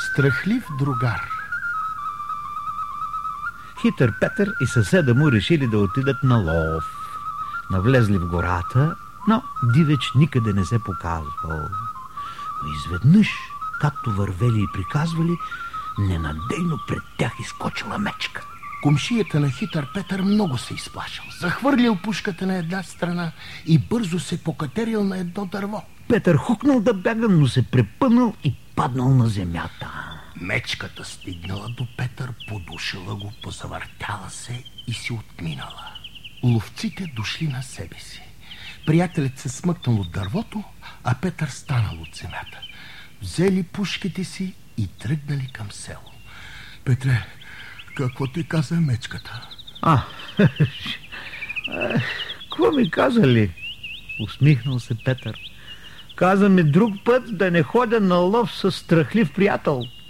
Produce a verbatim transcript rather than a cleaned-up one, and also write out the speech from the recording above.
Страхлив другар. Хитър Петър и съседа му решили да отидат на лов. Навлезли в гората, но дивеч никъде не се показвал. Но изведнъж, както вървели и приказвали, ненадейно пред тях изскочила мечка. Комшията на хитър Петър много се изплашил. Захвърлил пушката на една страна и бързо се покатерил на едно дърво. Петър хукнал да бяга, но се препънал и паднал на земята. Мечката стигнала до Петър, подушила го, позавъртяла се и си отминала. Ловците дошли на себе си. Приятелят се смъкнал от дървото, а Петър станал от земята. Взели пушките си и тръгнали към село. Петре, какво ти каза мечката? А, какво ми каза ли? Усмихнал се Петър. Каза ми друг път да не ходя на лов с страхлив приятел.